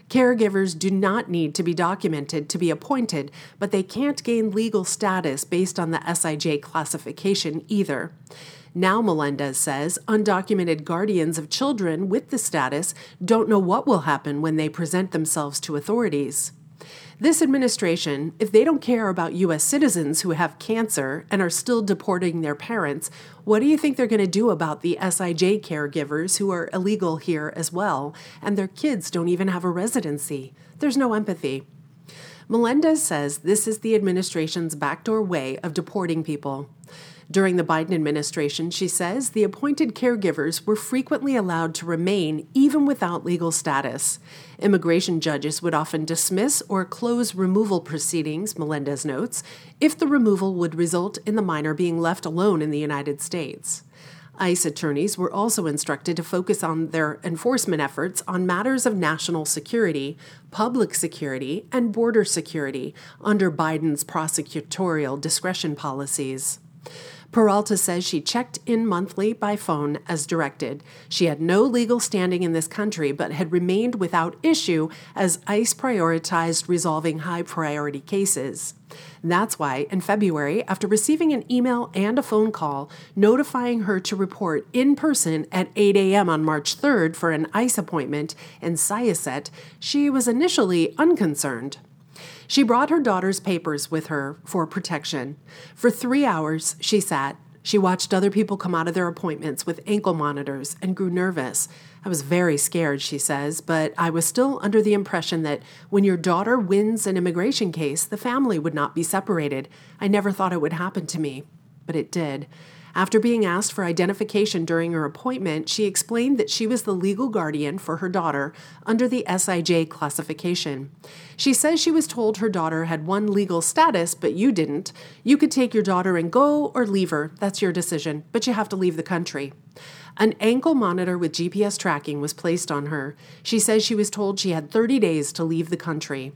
Caregivers do not need to be documented to be appointed, but they can't gain legal status based on the S I J classification either. Now, Melendez says, undocumented guardians of children with the status don't know what will happen when they present themselves to authorities. This administration, if they don't care about U S citizens who have cancer and are still deporting their parents, what do you think they're going to do about the S I J caregivers who are illegal here as well, and their kids don't even have a residency? There's no empathy. Melendez says this is the administration's backdoor way of deporting people. During the Biden administration, she says, the appointed caregivers were frequently allowed to remain even without legal status. Immigration judges would often dismiss or close removal proceedings, Melendez notes, if the removal would result in the minor being left alone in the United States. ICE attorneys were also instructed to focus on their enforcement efforts on matters of national security, public security, and border security under Biden's prosecutorial discretion policies. Peralta says she checked in monthly by phone as directed. She had no legal standing in this country, but had remained without issue as ICE prioritized resolving high-priority cases. That's why, in February, after receiving an email and a phone call notifying her to report in person at eight a.m. on March third for an ICE appointment in Syosset, she was initially unconcerned. She brought her daughter's papers with her for protection. For three hours, she sat. She watched other people come out of their appointments with ankle monitors and grew nervous. I was very scared, she says, but I was still under the impression that when your daughter wins an immigration case, the family would not be separated. I never thought it would happen to me, but it did. After being asked for identification during her appointment, she explained that she was the legal guardian for her daughter under the S I J classification. She says she was told her daughter had one legal status, but you didn't. You could take your daughter and go or leave her. That's your decision, but you have to leave the country. An ankle monitor with G P S tracking was placed on her. She says she was told she had thirty days to leave the country.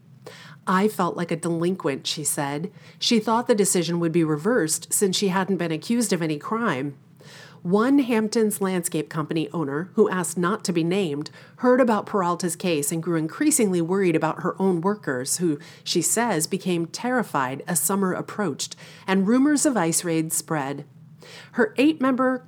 I felt like a delinquent, she said. She thought the decision would be reversed since she hadn't been accused of any crime. One Hamptons landscape company owner, who asked not to be named, heard about Peralta's case and grew increasingly worried about her own workers, who, she says, became terrified as summer approached, and rumors of ICE raids spread. Her eight-member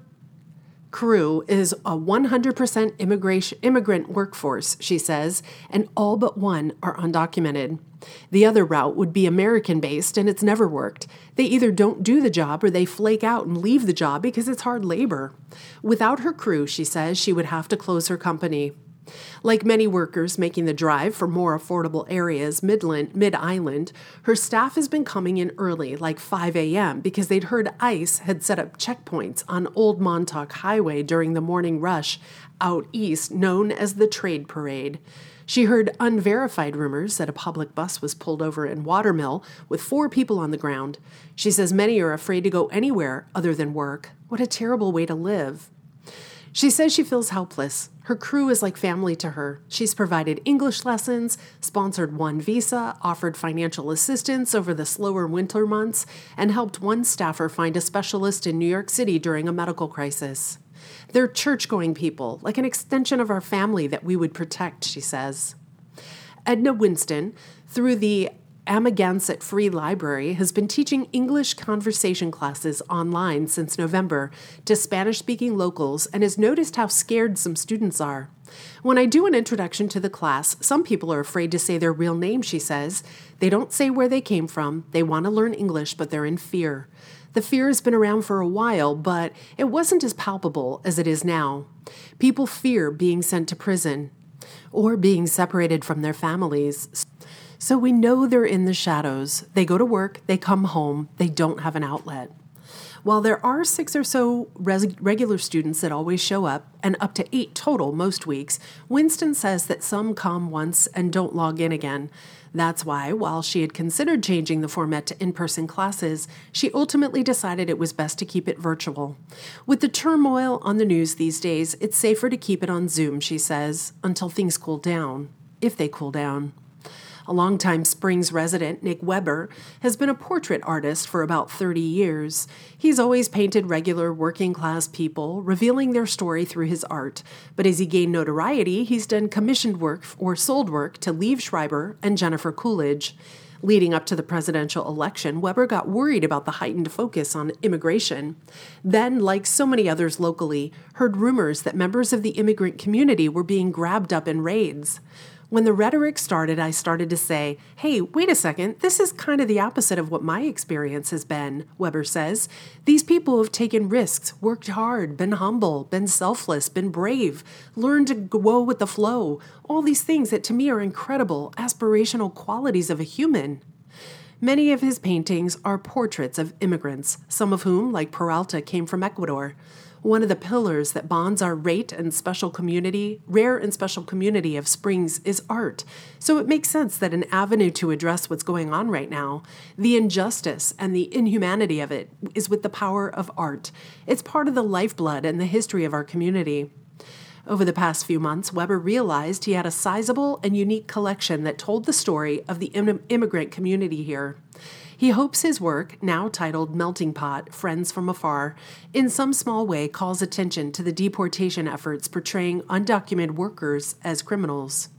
crew is a one hundred percent immigration immigrant workforce, she says, and all but one are undocumented. The other route would be American-based, and it's never worked. They either don't do the job or they flake out and leave the job because it's hard labor. Without her crew, she says, she would have to close her company. Like many workers making the drive for more affordable areas, Midland, Mid-Island, her staff has been coming in early, like five a.m., because they'd heard ICE had set up checkpoints on Old Montauk Highway during the morning rush out east, known as the Trade Parade. She heard unverified rumors that a public bus was pulled over in Watermill with four people on the ground. She says many are afraid to go anywhere other than work. What a terrible way to live. She says she feels helpless. Her crew is like family to her. She's provided English lessons, sponsored one visa, offered financial assistance over the slower winter months, and helped one staffer find a specialist in New York City during a medical crisis. They're church-going people, like an extension of our family that we would protect, she says. Edna Winston, through the Amagansett Free Library, has been teaching English conversation classes online since November to Spanish-speaking locals and has noticed how scared some students are. When I do an introduction to the class, some people are afraid to say their real name, she says. They don't say where they came from. They want to learn English, but they're in fear. The fear has been around for a while, but it wasn't as palpable as it is now. People fear being sent to prison or being separated from their families. So we know they're in the shadows. They go to work, they come home, they don't have an outlet. While there are six or so res- regular students that always show up, and up to eight total most weeks, Winston says that some come once and don't log in again. That's why, while she had considered changing the format to in-person classes, she ultimately decided it was best to keep it virtual. With the turmoil on the news these days, it's safer to keep it on Zoom, she says, until things cool down, if they cool down. A longtime Springs resident, Nick Weber, has been a portrait artist for about thirty years. He's always painted regular working-class people, revealing their story through his art. But as he gained notoriety, he's done commissioned work or sold work to Liev Schreiber and Jennifer Coolidge. Leading up to the presidential election, Weber got worried about the heightened focus on immigration. Then, like so many others locally, heard rumors that members of the immigrant community were being grabbed up in raids. When the rhetoric started, I started to say, hey, wait a second, this is kind of the opposite of what my experience has been, Weber says. These people have taken risks, worked hard, been humble, been selfless, been brave, learned to go with the flow, all these things that to me are incredible, aspirational qualities of a human. Many of his paintings are portraits of immigrants, some of whom, like Peralta, came from Ecuador. One of the pillars that bonds our rate and special community, rare and special community of Springs is art. So it makes sense that an avenue to address what's going on right now, the injustice and the inhumanity of it, is with the power of art. It's part of the lifeblood and the history of our community. Over the past few months, Weber realized he had a sizable and unique collection that told the story of the im- immigrant community here. He hopes his work, now titled Melting Pot, Friends from Afar, in some small way calls attention to the deportation efforts portraying undocumented workers as criminals.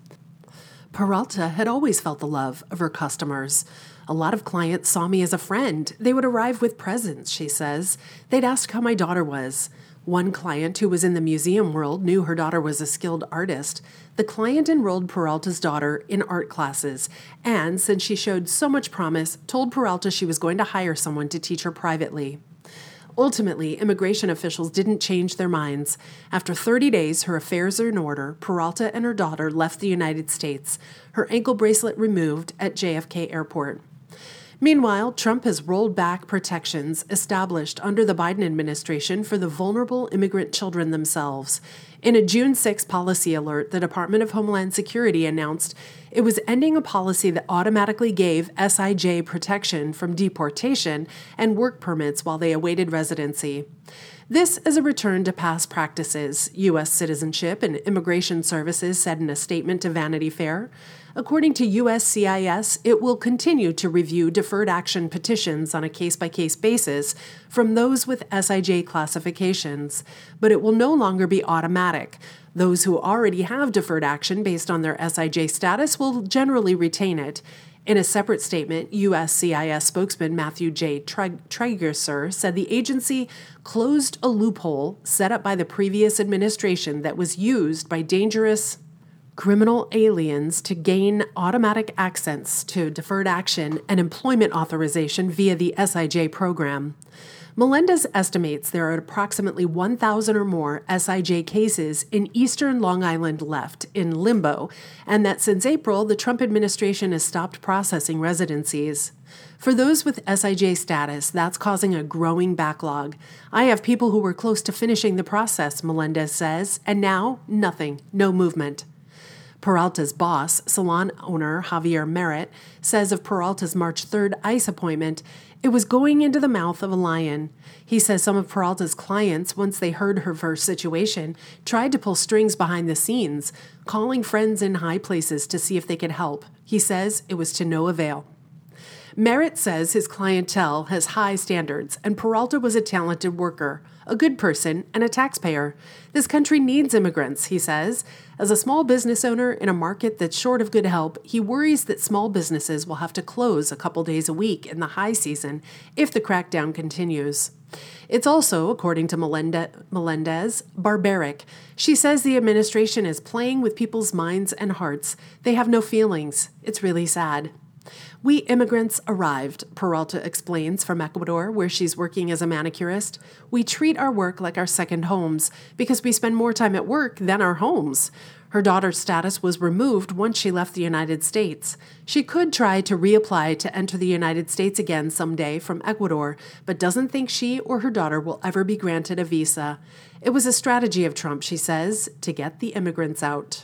Peralta had always felt the love of her customers. A lot of clients saw me as a friend. They would arrive with presents, she says. They'd ask how my daughter was. One client who was in the museum world knew her daughter was a skilled artist. The client enrolled Peralta's daughter in art classes and, since she showed so much promise, told Peralta she was going to hire someone to teach her privately. Ultimately, immigration officials didn't change their minds. After thirty days, her affairs are in order. Peralta and her daughter left the United States, her ankle bracelet removed at J F K Airport. Meanwhile, Trump has rolled back protections established under the Biden administration for the vulnerable immigrant children themselves. In a June sixth policy alert, the Department of Homeland Security announced it was ending a policy that automatically gave S I J protection from deportation and work permits while they awaited residency. This is a return to past practices, U S Citizenship and Immigration Services said in a statement to Vanity Fair. According to U S C I S, it will continue to review deferred action petitions on a case-by-case basis from those with S I J classifications, but it will no longer be automatic. Those who already have deferred action based on their S I J status will generally retain it. In a separate statement, U S C I S spokesman Matthew J. Traeger said the agency closed a loophole set up by the previous administration that was used by dangerous criminal aliens to gain automatic access to deferred action and employment authorization via the S I J program. Melendez estimates there are approximately one thousand or more S I J cases in eastern Long Island left in limbo, and that since April, the Trump administration has stopped processing residencies. For those with S I J status, that's causing a growing backlog. I have people who were close to finishing the process, Melendez says, and now, nothing, no movement. Peralta's boss, salon owner Javier Merritt, says of Peralta's March third ICE appointment, it was going into the mouth of a lion. He says some of Peralta's clients, once they heard her first situation, tried to pull strings behind the scenes, calling friends in high places to see if they could help. He says it was to no avail. Merritt says his clientele has high standards, and Peralta was a talented worker, a good person, and a taxpayer. This country needs immigrants, he says. As a small business owner in a market that's short of good help, he worries that small businesses will have to close a couple days a week in the high season if the crackdown continues. It's also, according to Melendez, barbaric. She says the administration is playing with people's minds and hearts. They have no feelings. It's really sad. We immigrants arrived, Peralta explains, from Ecuador, where she's working as a manicurist. We treat our work like our second homes because we spend more time at work than our homes. Her daughter's status was removed once she left the United States. She could try to reapply to enter the United States again someday from Ecuador, but doesn't think she or her daughter will ever be granted a visa. It was a strategy of Trump, she says, to get the immigrants out.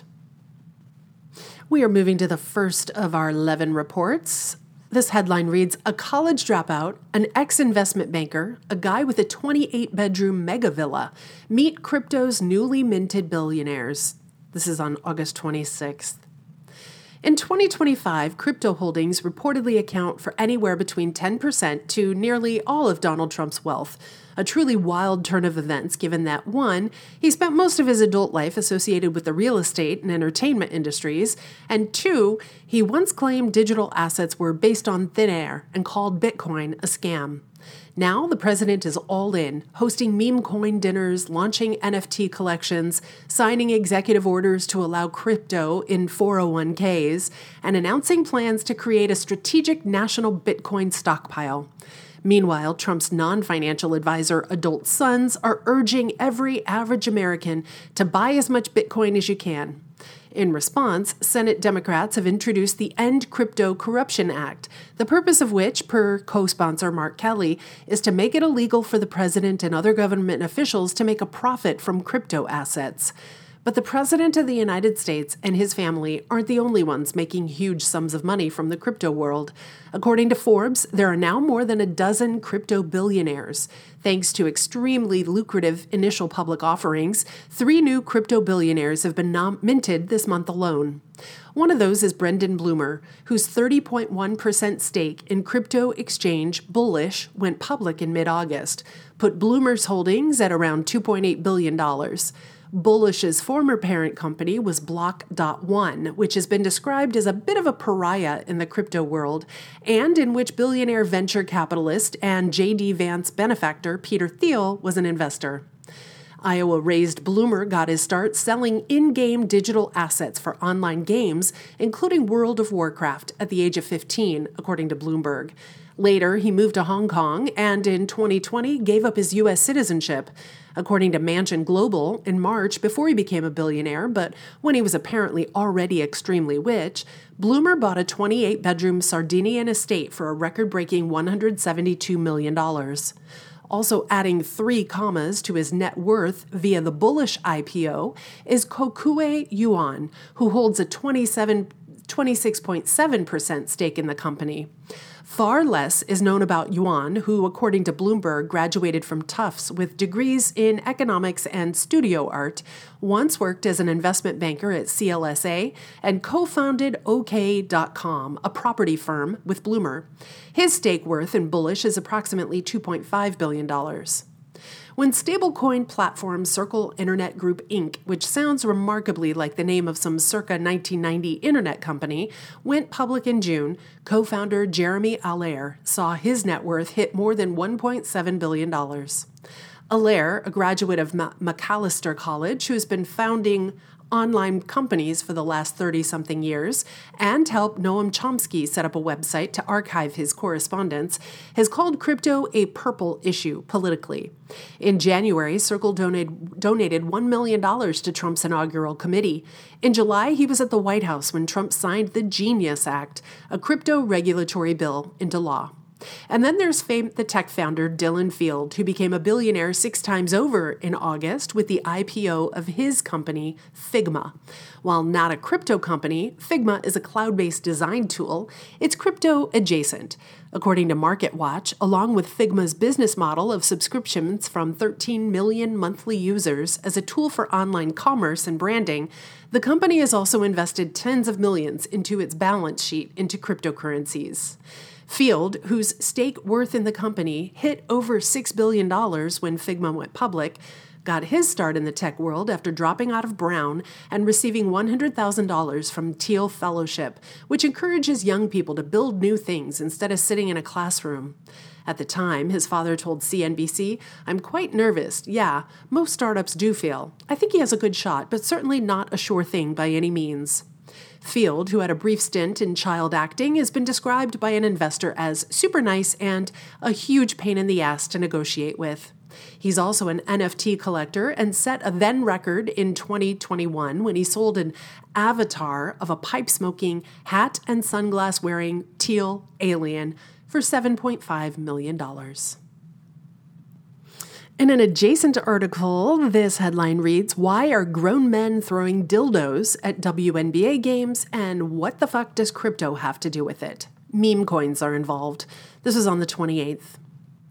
We are moving to the first of our eleven reports. This headline reads, a college dropout, an ex-investment banker, a guy with a twenty-eight bedroom mega villa, meet crypto's newly minted billionaires. This is on August twenty-sixth. In twenty twenty-five, crypto holdings reportedly account for anywhere between ten percent to nearly all of Donald Trump's wealth. A truly wild turn of events given that, one, he spent most of his adult life associated with the real estate and entertainment industries, and two, he once claimed digital assets were based on thin air and called Bitcoin a scam. Now the president is all in, hosting meme coin dinners, launching N F T collections, signing executive orders to allow crypto in four oh one k's, and announcing plans to create a strategic national Bitcoin stockpile. Meanwhile, Trump's non-financial advisor adult sons are urging every average American to buy as much Bitcoin as you can. In response, Senate Democrats have introduced the End Crypto Corruption Act, the purpose of which, per co-sponsor Mark Kelly, is to make it illegal for the president and other government officials to make a profit from crypto assets. But the President of the United States and his family aren't the only ones making huge sums of money from the crypto world. According to Forbes, there are now more than a dozen crypto billionaires. Thanks to extremely lucrative initial public offerings, three new crypto billionaires have been nom- minted this month alone. One of those is Brendan Bloomer, whose thirty point one percent stake in crypto exchange Bullish went public in mid-August, put Bloomer's holdings at around two point eight billion dollars. Bullish's former parent company was Block dot one, which has been described as a bit of a pariah in the crypto world, and in which billionaire venture capitalist and J D Vance benefactor Peter Thiel was an investor. Iowa-raised Bloomer got his start selling in-game digital assets for online games, including World of Warcraft, at the age of fifteen, according to Bloomberg. Later, he moved to Hong Kong and in twenty twenty gave up his U S citizenship. According to Mansion Global, in March, before he became a billionaire, but when he was apparently already extremely rich, Bloomer bought a twenty-eight bedroom Sardinian estate for a record-breaking one hundred seventy-two million dollars. Also adding three commas to his net worth via the Bullish I P O is Kokue Yuan, who holds a twenty-seven, twenty-six point seven percent stake in the company. Far less is known about Yuan, who, according to Bloomberg, graduated from Tufts with degrees in economics and studio art, once worked as an investment banker at C L S A, and co-founded O K dot com, a property firm, with Bloomer. His stake worth in Bullish is approximately two point five billion dollars. When stablecoin platform Circle Internet Group Incorporated, which sounds remarkably like the name of some circa nineteen ninety internet company, went public in June, co-founder Jeremy Allaire saw his net worth hit more than one point seven billion dollars. Allaire, a graduate of Ma- Macalester College who has been founding online companies for the last thirty-something years and helped Noam Chomsky set up a website to archive his correspondence, has called crypto a purple issue politically. In January, Circle donated, donated one million dollars to Trump's inaugural committee. In July, he was at the White House when Trump signed the Genius Act, a crypto regulatory bill, into law. And then there's fame, the tech founder Dylan Field, who became a billionaire six times over in August with the I P O of his company, Figma. While not a crypto company, Figma is a cloud-based design tool. It's crypto adjacent. According to MarketWatch, along with Figma's business model of subscriptions from thirteen million monthly users as a tool for online commerce and branding, the company has also invested tens of millions into its balance sheet into cryptocurrencies. Field, whose stake worth in the company hit over six billion dollars when Figma went public, got his start in the tech world after dropping out of Brown and receiving one hundred thousand dollars from Thiel Fellowship, which encourages young people to build new things instead of sitting in a classroom. At the time, his father told C N B C, "I'm quite nervous. Yeah, most startups do fail. I think he has a good shot, but certainly not a sure thing by any means." Field, who had a brief stint in child acting, has been described by an investor as super nice and a huge pain in the ass to negotiate with. He's also an N F T collector and set a then record in twenty twenty-one when he sold an avatar of a pipe-smoking, hat and sunglass-wearing teal alien for seven point five million dollars. In an adjacent article, this headline reads, "Why are grown men throwing dildos at W N B A games, and what the fuck does crypto have to do with it?" Meme coins are involved. This was on the twenty-eighth.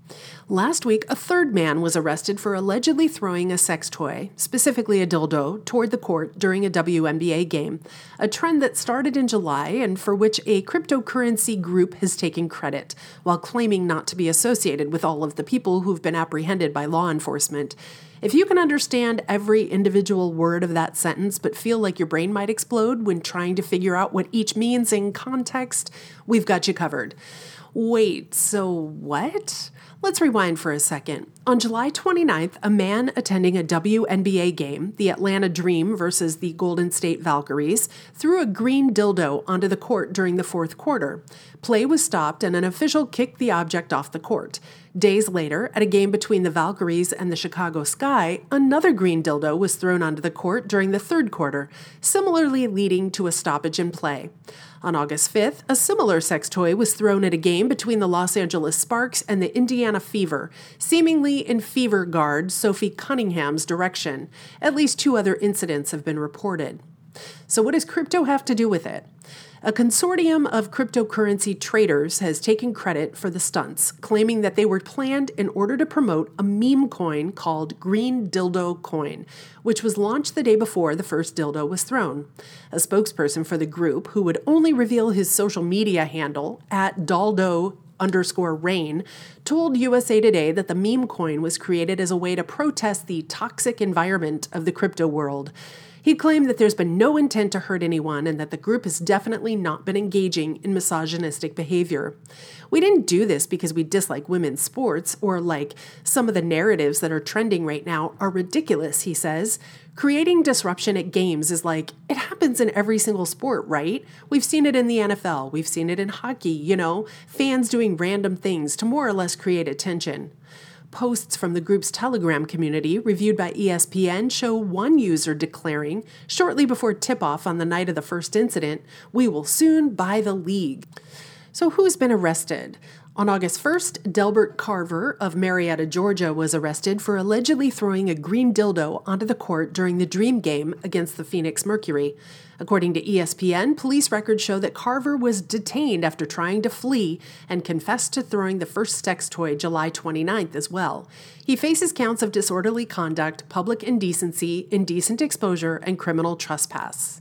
Last week, a third man was arrested for allegedly throwing a sex toy, specifically a dildo, toward the court during a W N B A game, a trend that started in July and for which a cryptocurrency group has taken credit, while claiming not to be associated with all of the people who've been apprehended by law enforcement. If you can understand every individual word of that sentence but feel like your brain might explode when trying to figure out what each means in context, we've got you covered. Wait, so what? Let's rewind for a second. On July twenty-ninth, a man attending a W N B A game, the Atlanta Dream versus the Golden State Valkyries, threw a green dildo onto the court during the fourth quarter. Play was stopped and an official kicked the object off the court. Days later, at a game between the Valkyries and the Chicago Sky, another green dildo was thrown onto the court during the third quarter, similarly leading to a stoppage in play. On August fifth, a similar sex toy was thrown at a game between the Los Angeles Sparks and the Indiana Fever, seemingly in Fever guard Sophie Cunningham's direction. At least two other incidents have been reported. So what does crypto have to do with it? A consortium of cryptocurrency traders has taken credit for the stunts, claiming that they were planned in order to promote a meme coin called Green Dildo Coin, which was launched the day before the first dildo was thrown. A spokesperson for the group, who would only reveal his social media handle at Daldo underscore rain, told U S A Today that the meme coin was created as a way to protest the toxic environment of the crypto world. He claimed that there's been no intent to hurt anyone and that the group has definitely not been engaging in misogynistic behavior. We didn't do this because we dislike women's sports or like some of the narratives that are trending right now are ridiculous, he says. Creating disruption at games is like, it happens in every single sport, right? We've seen it in the N F L. We've seen it in hockey, you know, fans doing random things to more or less create attention. Posts from the group's Telegram community, reviewed by E S P N, show one user declaring, shortly before tip-off on the night of the first incident, "We will soon buy the league." So who's been arrested? On August first, Delbert Carver of Marietta, Georgia, was arrested for allegedly throwing a green dildo onto the court during the Dream game against the Phoenix Mercury. According to E S P N, police records show that Carver was detained after trying to flee and confessed to throwing the first sex toy July twenty-ninth as well. He faces counts of disorderly conduct, public indecency, indecent exposure, and criminal trespass.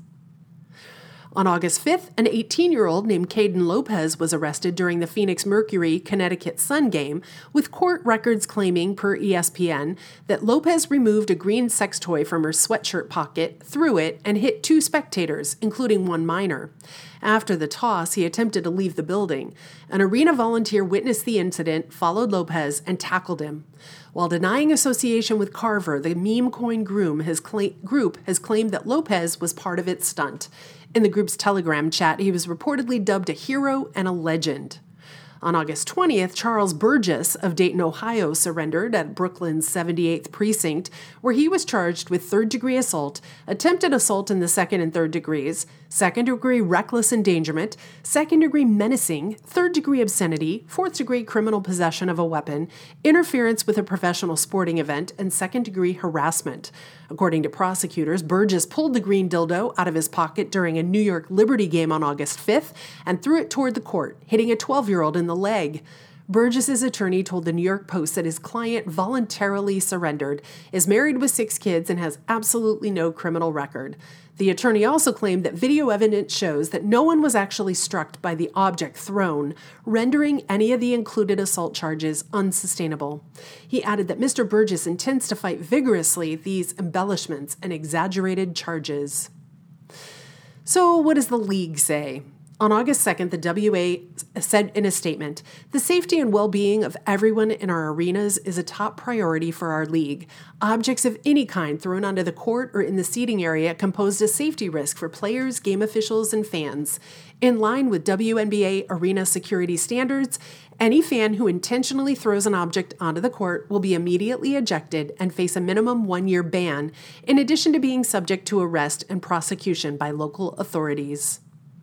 On August fifth, an eighteen-year-old named Caden Lopez was arrested during the Phoenix Mercury Connecticut Sun game, with court records claiming, per E S P N, that Lopez removed a green sex toy from her sweatshirt pocket, threw it, and hit two spectators, including one minor. After the toss, he attempted to leave the building. An arena volunteer witnessed the incident, followed Lopez, and tackled him. While denying association with Carver, the meme coin groom has cla- group has claimed that Lopez was part of its stunt. In the group's Telegram chat, he was reportedly dubbed a hero and a legend. On August twentieth, Charles Burgess of Dayton, Ohio, surrendered at Brooklyn's seventy-eighth Precinct, where he was charged with third-degree assault, attempted assault in the second and third degrees, second-degree reckless endangerment, second-degree menacing, third-degree obscenity, fourth-degree criminal possession of a weapon, interference with a professional sporting event, and second-degree harassment. According to prosecutors, Burgess pulled the green dildo out of his pocket during a New York Liberty game on August fifth and threw it toward the court, hitting a twelve-year-old in the leg. Burgess's attorney told the New York Post that his client voluntarily surrendered, is married with six kids, and has absolutely no criminal record. The attorney also claimed that video evidence shows that no one was actually struck by the object thrown, rendering any of the included assault charges unsustainable. He added that Mister Burgess intends to fight vigorously these embellishments and exaggerated charges. So what does the league say? On August second, the W A said in a statement, "The safety and well-being of everyone in our arenas is a top priority for our league. Objects of any kind thrown onto the court or in the seating area composed a safety risk for players, game officials, and fans. In line with W N B A arena security standards, any fan who intentionally throws an object onto the court will be immediately ejected and face a minimum one-year ban, in addition to being subject to arrest and prosecution by local authorities."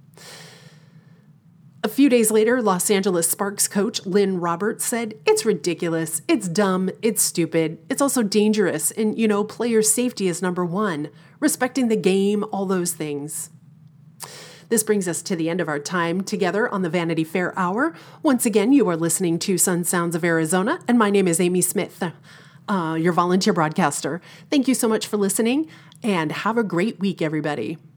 A few days later, Los Angeles Sparks coach Lynn Roberts said, "It's ridiculous, it's dumb, it's stupid, it's also dangerous, and, you know, player safety is number one. Respecting the game, all those things." This brings us to the end of our time together on the Vanity Fair Hour. Once again, you are listening to Sun Sounds of Arizona, and my name is Amy Smith, uh, your volunteer broadcaster. Thank you so much for listening, and have a great week, everybody.